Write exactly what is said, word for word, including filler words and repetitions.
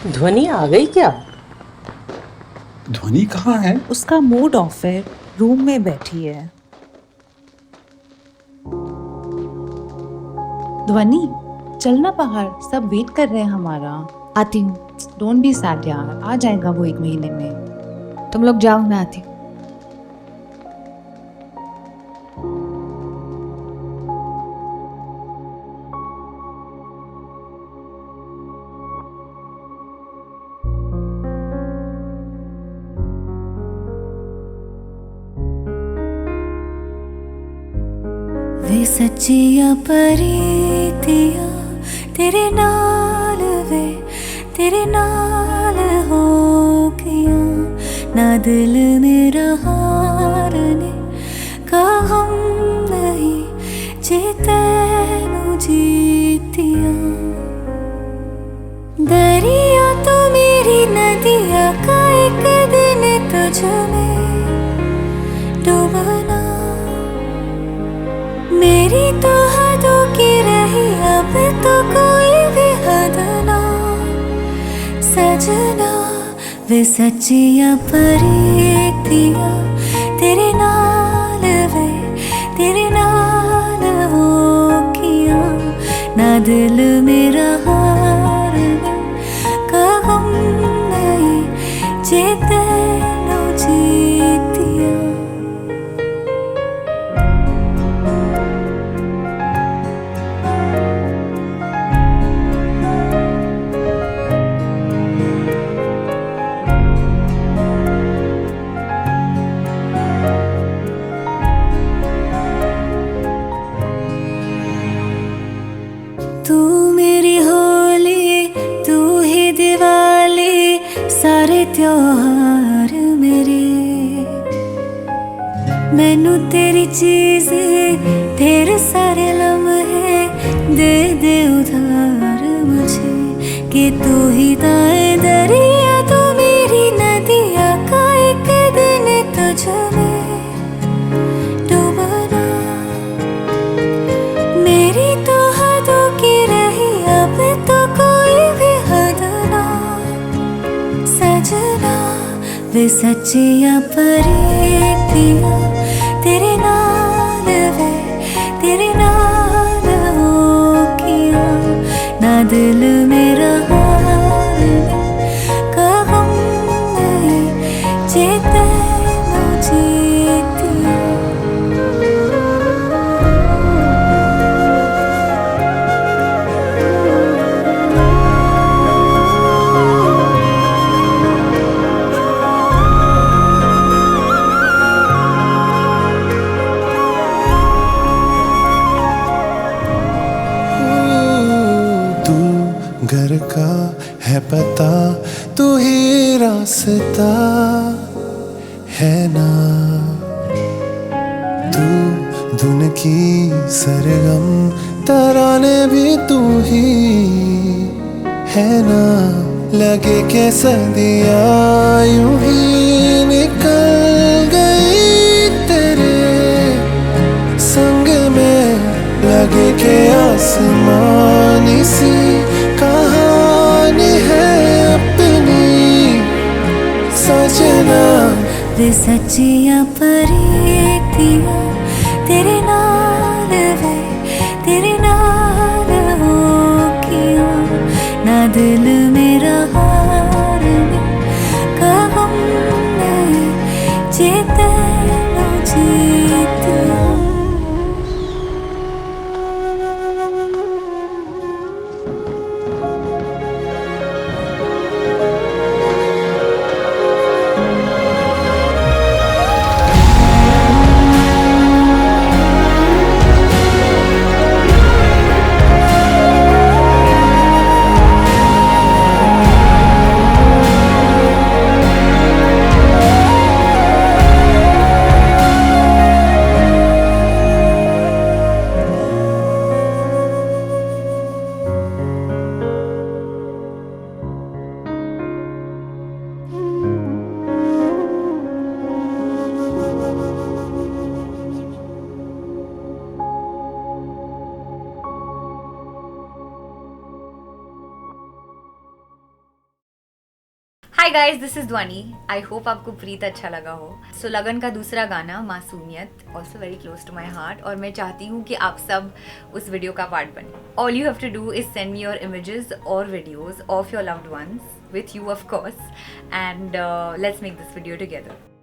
ध्वनि आ गई क्या? ध्वनि कहाँ है? उसका मूड ऑफ है, रूम में बैठी है। ध्वनि, चलना बाहर, सब वेट कर रहे हैं हमारा। आती हूँ। डोंट बी सैड यार, आ जाएगा वो एक महीने में। तुम लोग जाओ, मैं आती हूँ। वे सच्चिया परीतिया तेरे नाल वे तेरे नाल हो गया ना दिल मेरा हारने का हम नहीं जे तैनू जीतिया दरिया तो मेरी नदिया का एक दिन तुझ में डूबना मेरी तो हदों की रही अब तो कोई भी हद ना सजना वे सच्चिया परीतिया तेरे नाल वे तेरे नाल हो किया ना दिल मेरा हारने का गम नहीं जे तैनू जीतिया तू मेरी होली तू ही दिवाली सारे त्योहार मेरे मैनू तेरी चीजें तेरे सारे लम्हे दे दे उधार मुझे कि तू ही दाए दरिया तू मेरी नदिया का एक दिन तुझ में डूबना मेरी तो हदों की रही अब तो कोई भी हद ना सजना वे सच्चिया परीतिया तेरे नाल वे तेरे नाल हो किया ना दिल मेरा हारने का गम नहीं जे तैनू जीतिया तू घर का है पता तू ही रास्ता है ना तू धुन की सरगम तराने भी तू ही है ना लगे के सदियां यूं ही निकल गई तेरे संग में लगे के आसमानी सी कहानी है अपनी सजना वे सच्चिया परीतिया तेरे नाल वे तेरे नाल हो किया ना दिल मेरा हारने का गम नहीं जे तैनू जीतिया hi guys, this is Dhvani. I hope आपको प्रीत अच्छा लगा हो। सो so, लगन का दूसरा गाना मासूमियत also very close to my heart, और मैं चाहती हूँ कि आप सब उस वीडियो का पार्ट बने। All you have to do is send me your images और videos of your loved ones with you of course, and let's make this video together.